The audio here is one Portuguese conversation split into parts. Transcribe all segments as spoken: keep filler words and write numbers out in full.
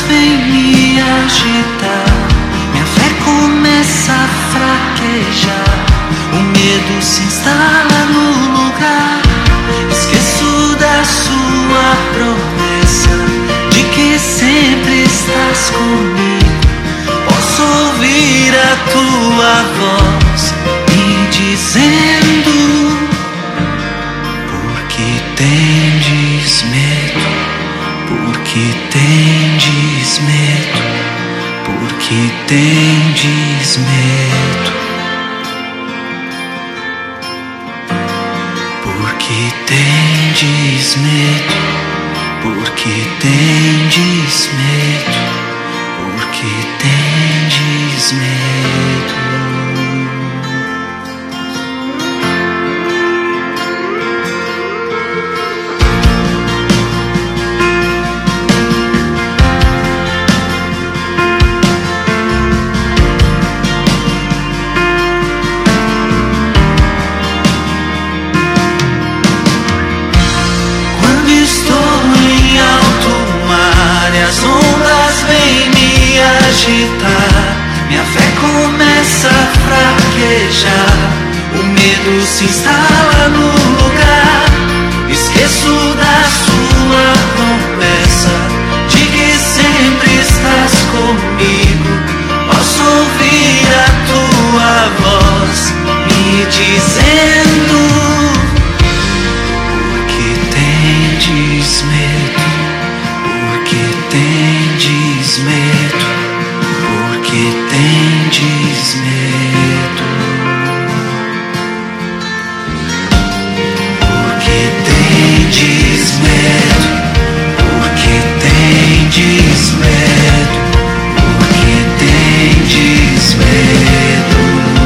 vem me agitar, minha fé começa a fraquejar, o medo se instala no lugar. Esqueço da sua promessa, de que sempre estás comigo. Posso ouvir a tua voz me dizendo: por que tendes medo? Por que tendes medo? Por que tendes medo? Por que tendes medo? Por que tendes medo? Por que tendes medo? Minha fé começa a fraquejar, o medo se instala no lugar. Esqueço da sua promessa, de que sempre estás comigo. Posso ouvir a tua voz me dizendo: por que tendes medo? Por que tendes medo? Por que tendes medo? Por que tendes medo? Por que tendes medo? Por que tendes medo?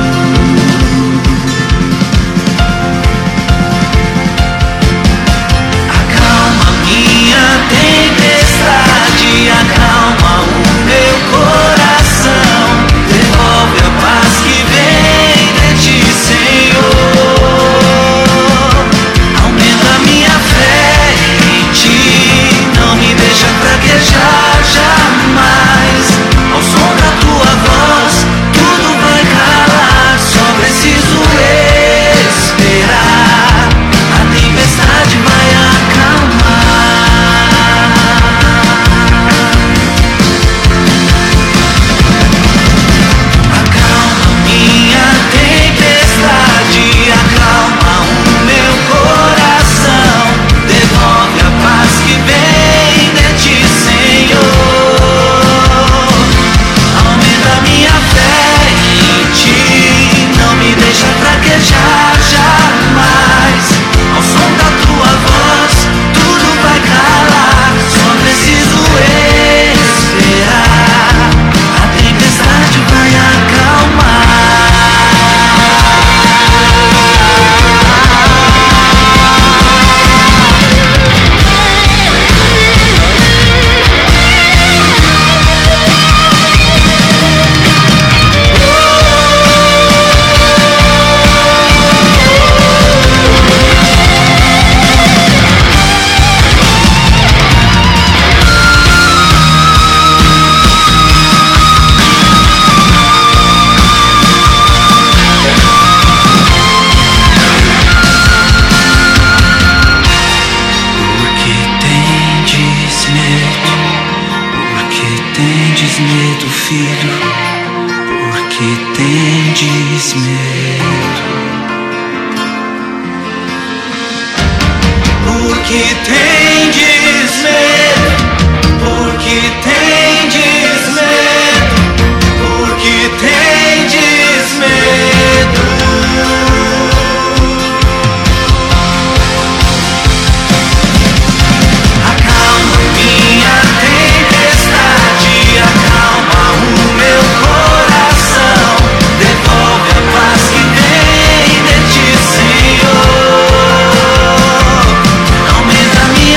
Acalma minha tempestade, acalma o meu coração. Devolve a paz que vem de ti, Senhor. Aumenta minha fé em ti, não me deixa fraquejar jamais. Ao som da tua voz, tudo vai calar. Só preciso esperar, a tempestade vai acalmar. Acalma o meu coração, devolve a paz que vem de ti, Senhor. Aumenta minha fé em ti, não me deixa fraquejar jamais. Ao som da tua voz, tudo vai calar. Só preciso esperar, a tempestade vai acalmar. Medo, filho, porque tendes medo? Porque tendes medo? Porque tendes medo? Porque tendes medo? Acalma minha tempestade, acalma o meu coração, devolve a paz que vem de ti, Senhor. Aumenta minha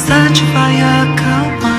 tempestade vai acalmar.